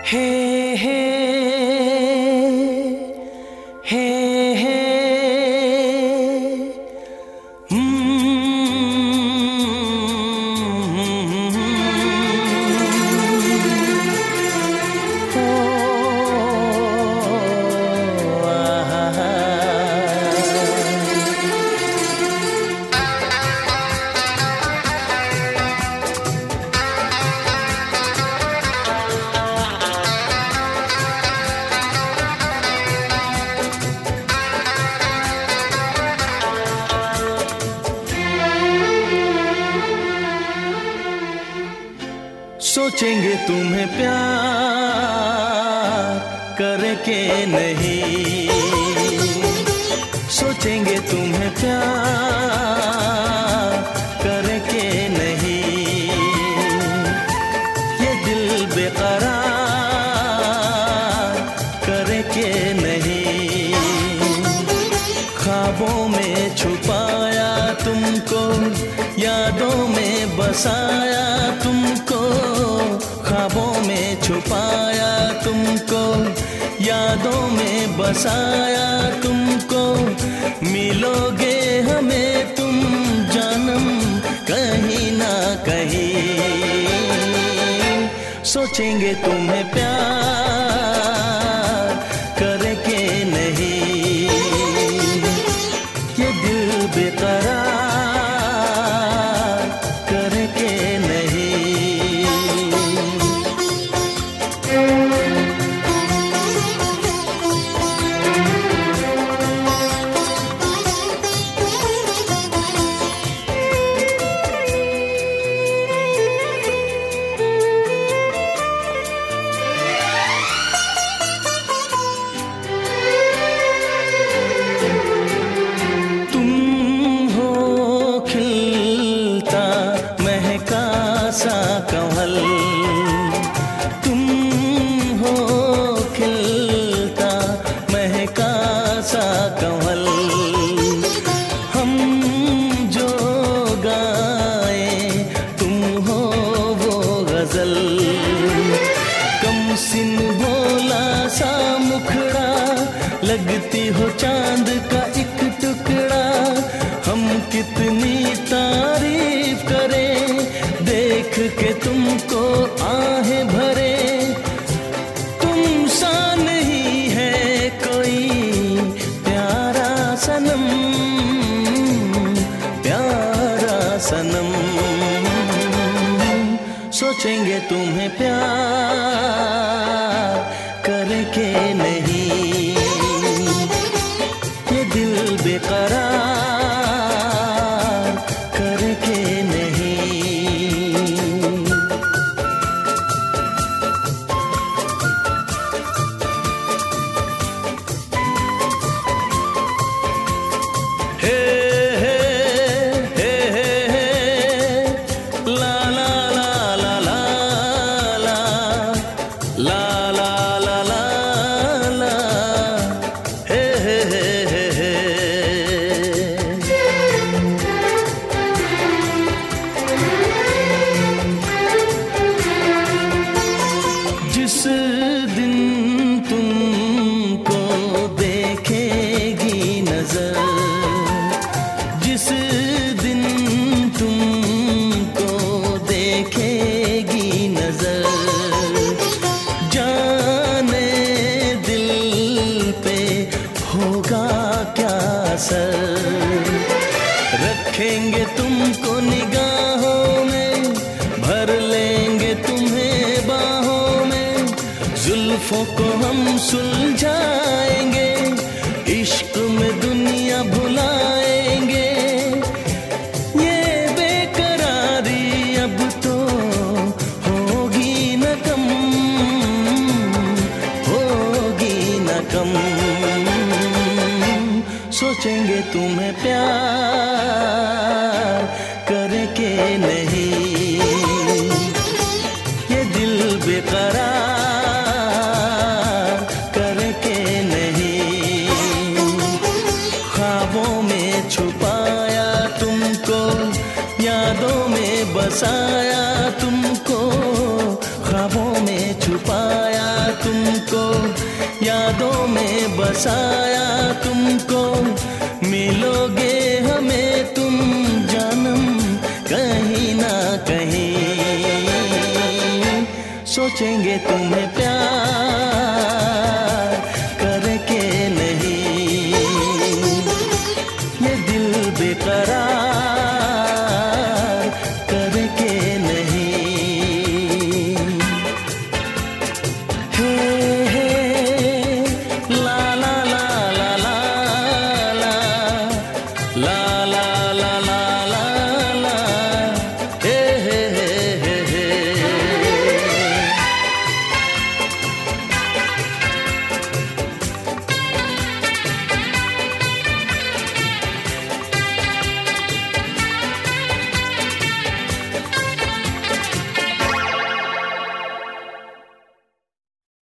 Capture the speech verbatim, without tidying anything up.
हे हे हे हे सोचेंगे तुम्हें प्यार करे के नहीं, सोचेंगे तुम्हें प्यार करे के नहीं, ये दिल बेकरार करे के नहीं। ख्वाबों में छुपाया तुमको, यादों में बसाया तुमको, ख्वाबों में छुपाया तुमको, यादों में बसाया तुमको। मिलोगे हमें तुम जानम कहीं ना कहीं, सोचेंगे तुम्हें प्यार करे के नहीं, ये दिल बेकरार करे के नहीं। सा कमल तुम हो, खिलता महका सा कमल, हम जो गाए तुम हो वो गजल। कम सिन भोला सा मुखड़ा, लगती हो चांद का एक टुकड़ा। हम कितनी तारीफ करें देख के तुमको आहें भरे, तुम सा नहीं है कोई प्यारा सनम, प्यारा सनम। सोचेंगे तुम्हें प्यार करे के नहीं, ये दिल बेकरार करे के नहीं। जिस दिन तुमको देखेगी नजर, जिस दिन तुमको देखेगी नजर, जाने दिल पे होगा क्या असर। रखेंगे तुमको निगाहों में, भर लेंगे तुम्हें बाहों में, जुल्फों को हम सुलझाएंगे, इश्क में दुनिया भुलाएंगे। ये बेकरारी अब तो होगी न कम, होगी न कम। सोचेंगे तुम्हें प्यार करे के नहीं, ये दिल बेकरार करे के नहीं। ख्वाबों में छुपाया तुमको, यादों में बसाया तुमको, ख्वाबों में छुपाया बसाया तुमको, मिलोगे हमें तुम जानम कहीं ना कहीं, सोचेंगे तुम्हें प्यार